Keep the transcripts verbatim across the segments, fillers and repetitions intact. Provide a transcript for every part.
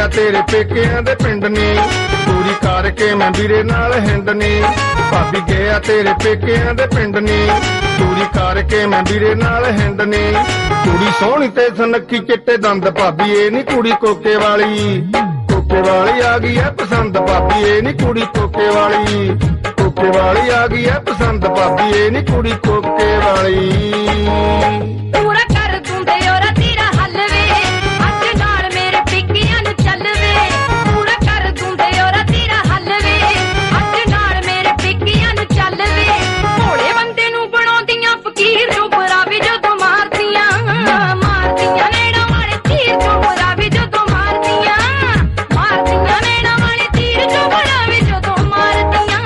ਗਿਆ ਤੇਰੇ ਪੇਕਿਆਂ ਦੇ ਪਿੰਡ ਨੀ ਪੂਰੀ ਕਰਕੇ ਮੈਂ ਵੀਰੇ ਨਾਲ ਹਿੰਡ ਨੀ ਭਾਬੀ ਗਿਆ ਤੇਰੇ ਪੇਕਿਆਂ ਦੇ ਪਿੰਡ ਨੀ ਪੂਰੀ ਕਰਕੇ ਮੈਂ ਵੀਰੇ ਨਾਲ ਹਿੰਡ ਨੀ ਕੁੜੀ ਸੋਹਣੀ ਤੇ ਸੁਨੱਖੀ ਚਿੱਟੇ ਦੰਦ ਭਾਬੀ ਇਹ ਨੀ ਕੁੜੀ ਕੋਕੇ ਵਾਲੀ ਕੋਕੇ ਵਾਲੀ ਆ ਗਈ ਐ ਪਸੰਦ ਭਾਬੀ ਇਹ ਨੀ ਕੁੜੀ ਕੋਕੇ ਵਾਲੀ ਕੋਕੇ ਵਾਲੀ ਆ ਗਈ ਐ ਪਸੰਦ ਭਾਬੀ ਇਹ ਨੀ ਕੁੜੀ ਕੋਕੇ ਵਾਲੀ ਪੂਰਾ ਕਰ ਦੂੰਦੇ ਔਰਾ ਤੇਰਾ ਹੱਲ ਵੇ ਅੱਜ ਨਾਲ ਮੇਰੇ ਪੇਕਿਆਂ ਨੂੰ ਚੱਲ ਵੇ ਪੂਰਾ ਕਰ ਦੂੰਦੇ ਔਰਾ ਤੇਰਾ ਹੱਲ ਵੇ ਅੱਜ ਨਾਲ ਮੇਰੇ ਪੇਕਿਆਂ ਨੂੰ ਚੱਲ ਵੇ ਭੋਲੇ ਬੰਦੇ ਨੂੰ ਬਣਾਉਂਦੀਆਂ ਫਕੀਰ ਚੋਬਰਾ ਵੀ ਜਦੋਂ ਮਾਰਦੀਆਂ ਮਾਰਦੀਆਂ ਨੈਣਾ ਵਾਲੇ ਤੀਰ ਚੋਬਰਾ ਵੀ ਜਦੋਂ ਮਾਰਦੀਆਂ ਮਾਰਦੀਆਂ ਨੈਣਾ ਵਾਲੇ ਤੀਰ ਚੋਬਰਾ ਵੀ ਜਦੋਂ ਮਾਰਦੀਆਂ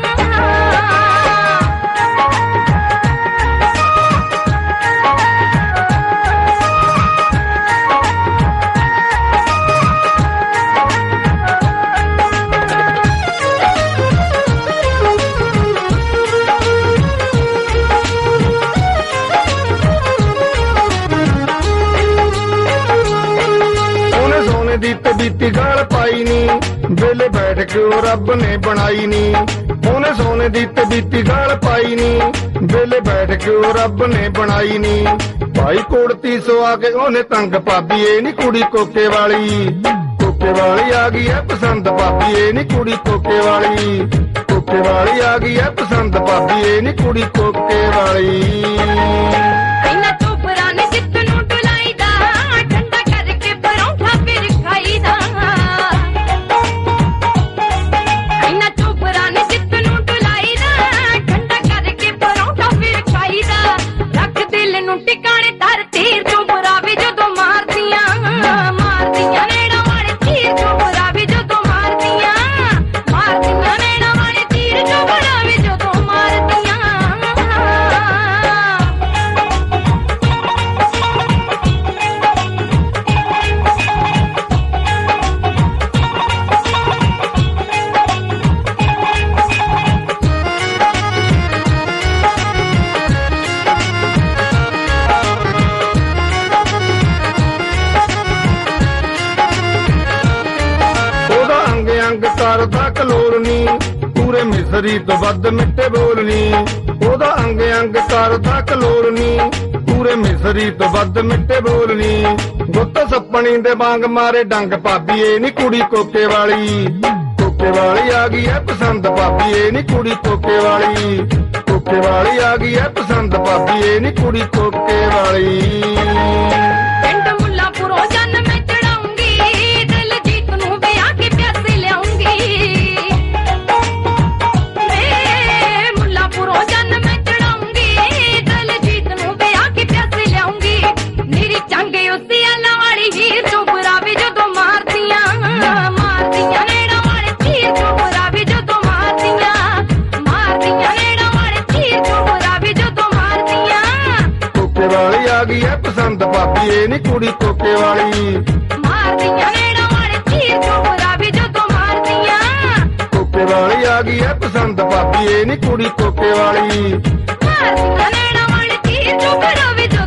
ਦੀ ਤੇ ਬੀਤੀ ਗਾਲ ਪਾਈ ਨੀ ਵੇਲੇ ਬੈਠ ਕੇ ਉਹ ਰੱਬ ਨੇ ਬਣਾਈ ਨੀ ਉਹਨੇ ਸੋਨੇ ਦੀ ਤੇ ਬੀਤੀ ਗਾਲ ਪਾਈ ਨੀ ਵੇਲੇ ਬੈਠ ਕੇ ਉਹ ਰੱਬ ਨੇ ਬਣਾਈ ਨੀ ਭਾਈ ਕੋੜਤੀ ਸਵਾ ਕੇ ਉਹਨੇ ਤੰਗ ਭਾਬੀ ਇਹ ਨੀ ਕੁੜੀ ਕੋਕੇ ਵਾਲੀ ਕੋਕੇ ਵਾਲੀ ਆ ਗਈ ਐ ਪਸੰਦ ਭਾਬੀ ਇਹ ਨੀ ਕੁੜੀ ਕੋਕੇ ਵਾਲੀ ਕੋਕੇ ਵਾਲੀ ਆ ਗਈ ਐ ਪਸੰਦ ਭਾਬੀ ਇਹ ਨੀ ਕੁੜੀ ਕੋਕੇ ਵਾਲੀ ਟਿਕਾਣੇ ਧਰ ਤੀਰ ਚੋਬਰਾ ਵੀ ਜਦੋਂ ਮਾਰਦੀਆਂ ਮਾਰਦੀਆਂ ਨੈਣਾ ਵਾਲੇ ਤੀਰ ਚੋਬਰਾ ਵੀ ਜਦੋਂ ਮਾਰਦੀਆਂ ਮਾਰਦੀਆਂ ਨੈਣਾ ਵਾਲੇ ਤੀਰ ਚੋਬਰਾ ਵੀ ਜਦੋਂ ਮਾਰਦੀਆਂ ਅੰਗ ਕਰਦਾ ਕਲੋਰਨੀ ਪੂਰੇ ਮਿਸਰੀ ਤੋਂ ਵੱਧ ਮਿੱਠੇ ਬੋਲਨੀ ਉਹਦਾ ਅੰਗ ਅੰਗ ਕਰਦਾ ਕਲੋਰਨੀ ਪੂਰੇ ਮਿਸਰੀ ਤੋਂ ਵੱਧ ਮਿੱਠੇ ਬੋਲਨੀ ਗੁੱਤ ਸੱਪਣੀ ਦੇ ਵਾਂਗ ਮਾਰੇ ਡੰਗ ਭਾਬੀ ਇਹ ਨੀ ਕੁੜੀ ਕੋਕੇ ਵਾਲੀ ਕੋਕੇ ਵਾਲੀ ਆ ਗਈ ਐ ਪਸੰਦ ਭਾਬੀ ਇਹ ਨੀ ਕੁੜੀ ਕੋਕੇ ਵਾਲੀ ਕੋਕੇ ਵਾਲੀ ਆ ਗਈ ਐ ਪਸੰਦ ਭਾਬੀ ਇਹ ਨੀ ਕੁੜੀ ਕੋਕੇ ਵਾਲੀ ਪਿੰਡ ਮੁੱਲਾਂਪੁਰੋਂ ਜਨ ਮੈਂ ਚੜਾਉਂਗੀ ਦਿਲਜੀਤ ਨੂੰ ਵਿਆਹ ਕੇ ਪਿਆਸੇ ਲਿਆਉਂਗੀ ਵੇ ਮੁੱਲਾਂਪੁਰੋਂ ਜਨ ਮੈਂ ਚੜਾਉਂਗੀ ਦਿਲਜੀਤ ਨੂੰ ਵਿਆਹ ਕੇ ਪਿਆਸੇ ਲਿਆਉਂਗੀ ਮੇਰੀ ਚੰਗ ਉਸੇ ਅੱਲਾ ਵਾਲੀ ਹੀਰ ਚੋਬਰਾ ਵੀ ਜਦੋਂ ਮਾਰਦੀਆਂ ਮਾਰਦੀਆਂ ਨੈਣਾ ਵਾਲੇ ਤੀਰ ਚੋਬਰਾ ਵੀ ਜਦੋਂ ਮਾਰਦੀਆਂ ਮਾਰਦੀਆਂ ਨੈਣਾ ਵਾਲੇ ਤੀਰ ਚੋਬਰਾ ਵੀ ਜਦੋਂ ਮਾਰਦੀਆਂ ਕੋਕੇ ਵਾਲੀ ਆ ਗਈ ਐ ਪਸੰਦ ਭਾਬੀ ਇਹ ਨੀ ਕੁੜੀ ਕੋਕੇ ਵਾਲੀ ਮਾਰਦੀਆਂ ਨੈਣਾ ਵਾਲੇ ਤੀਰ ਚੋਬਰਾ ਵੀ ਜਦੋਂ ਮਾਰਦੀਆਂ ਕੋਕੇ ਵਾਲੀ ਆ ਗਈ ਐ ਪਸੰਦ ਭਾਬੀ ਇਹ ਨੀ ਕੁੜੀ ਕੋਕੇ ਵਾਲੀ ਮਾਰਦੀਆਂ ਨੈਣਾ ਵਾਲੇ ਤੀਰ ਚੋਬਰਾ ਵੀ